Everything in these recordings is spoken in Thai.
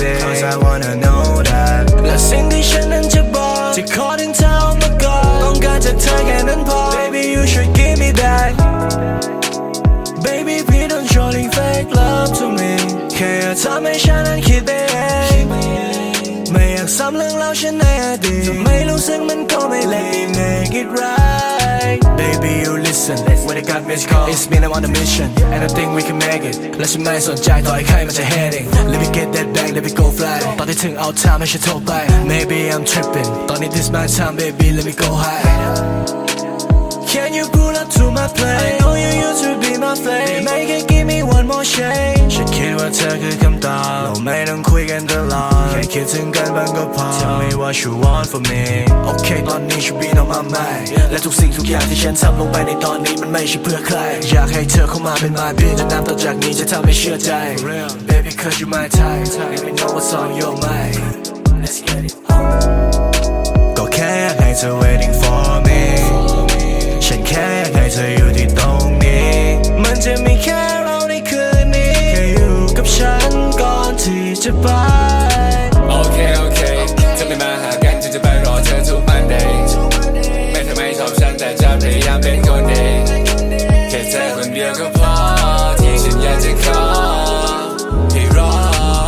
it Cause I wanna know that และสิ่งที่ฉันนั้นจะบอกจะขอถึงเธอมาก่อนต้องการจากเธอแค่นั้นพอ Baby you should give me that Baby please don't showing fake love to me แค่อยากทำให้ฉันนั้นคิดไปเองไม่อยากซ้ำเรื่องราวฉันในอดีตจะไม่รู้สึกมันก็ไม่เลว Make it right Baby you listen when I got missed call It's been I'm on a mission and I think we can make it และฉันไม่สนใจต่อให้ใครมันจะ heading Let me get that bag let me go fly ตอนที่ถึงเอา time ให้ฉันโทรไป Maybe I'm tripping ตอนนี้ this my time baby let me go high Can you pull up to my place I know you used to be my flame Make it give me one more shade ฉันคิดว่าเธอคือคำตอบเราไม่ต้องคุยกันตลอดแค่คิดถึงกันบ้างก็พอ Tell me what you want from me โอเคตอนนี้ should be on my mind และทุกสิ่งทุกอย่างที่ฉันทำลงไปในตอนนี้มันไม่ใช่เพื่อใครอยากให้เธอเข้ามาเป็น my bitch จะนำต่อจากนี้จะทำให้เชื่อใจ Baby cause you my type Let me know what's on your mind Let's get it ก็แค่อยากให้เธอ waiting for meฉันแค่อยากให้เธออยู่ที่ตรงนี้มันจะมีแค่เราในคืนนี้แค่อยู่กับฉันก่อนที่จะไปโอเคจะไม่มาหากันจะไปรอเธอทุกวันเดย์ไม่ทำไมชอบฉันแต่จะพยายามเป็นคนดีแค่เธอคนเดียวก็พอที่ฉันอยากจะขอให้รอ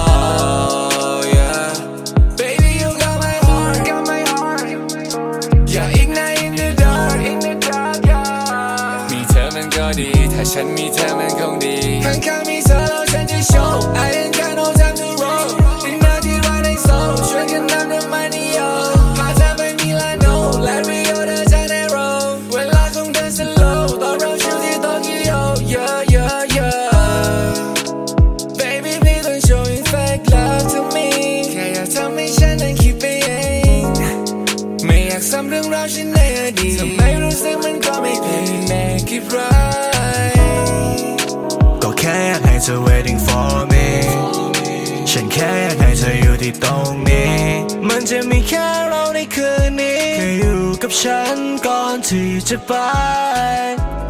Baby you got my heartอย่าอีกนะin the dark มีเธอมันก็ดีถ้าฉันมีเธอมันคงดีข้างๆมีเธอแล้วฉันจะ show I ain't got no time to roll เป็นหน้าที่ว่าในโซ่ช่วยกันนำเรื่องมันนิยมพาเธอไปมิลานโน Let me go เธอจากในโรงเวลาของเธอ slow ตอนเราชิลที่โตเกียว Baby please don't show me fake love to me แค่อยากทำให้ฉันนั้นคิดไปเองไม่อยากซ้ำเรื่องราวฉันในอดีตทำไมรู้สึกมันก็ไม่เป็น Make it right ก็แค่อยากให้เธอ waiting for me ฉันแค่อยากให้เธออยู่ที่ตรงนี้มันจะมีแค่เราในคืนนี้แค่อยู่กับฉันก่อนที่จะไป